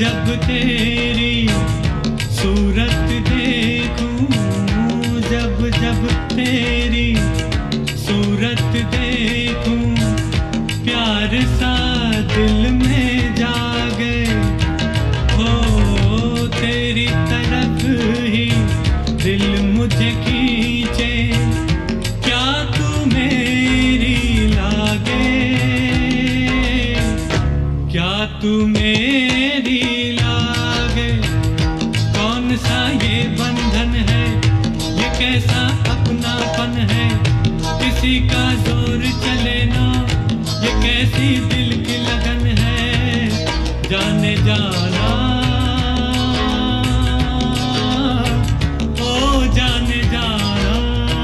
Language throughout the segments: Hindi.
जब तेरी सूरत देखूं, जब जब तेरी सूरत देखूं, प्यार सा दिल में जागे। हो तेरी तरफ ही दिल मुझे खींचे, क्या तू मेरी लागे, क्या तू मेरी लागे। कौन सा ये बंधन है, ये कैसा अपनापन है, किसी का जोर चले ना, ये कैसी दिल की लगन है। जाने जाना ओ जाने जाना।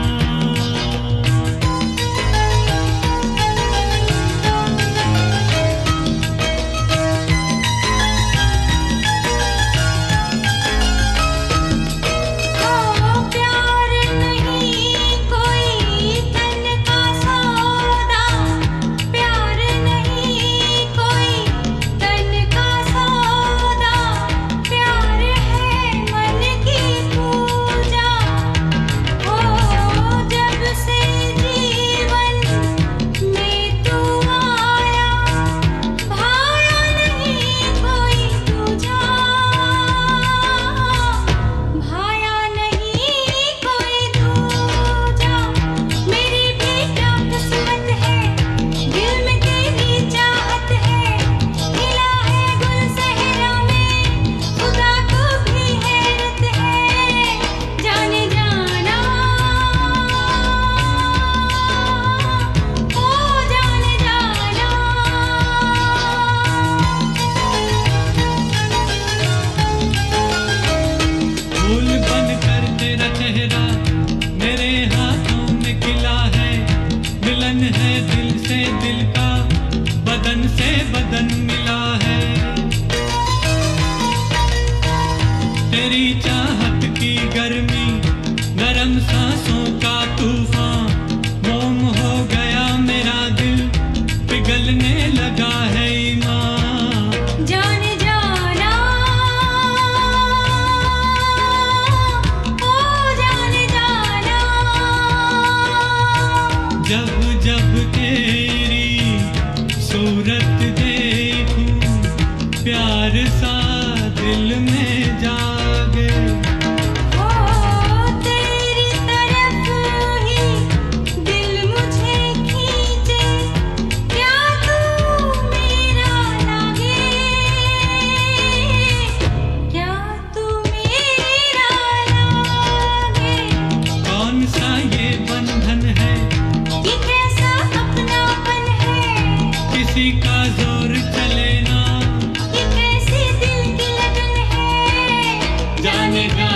चेहरा मेरे हाथों में खिला है, मिलन है दिल से दिल का, बदन से बदन मिला है। तेरी चाहत की गर्मी, नरम सांसों का तूफान, मोम हो गया मेरा दिल, पिघलने लगा है ईमान। जब जब तेरी सूरत देखूं, प्यार सा दिल में जागे। ओ तेरी तरफ ही दिल मुझे खींचे, क्या तू मेरा लागे, क्या तू मेरा लागे। कौन सा ये बंधन है, किसी का जोर चले ना, ये कैसी दिल की लगन है। जाने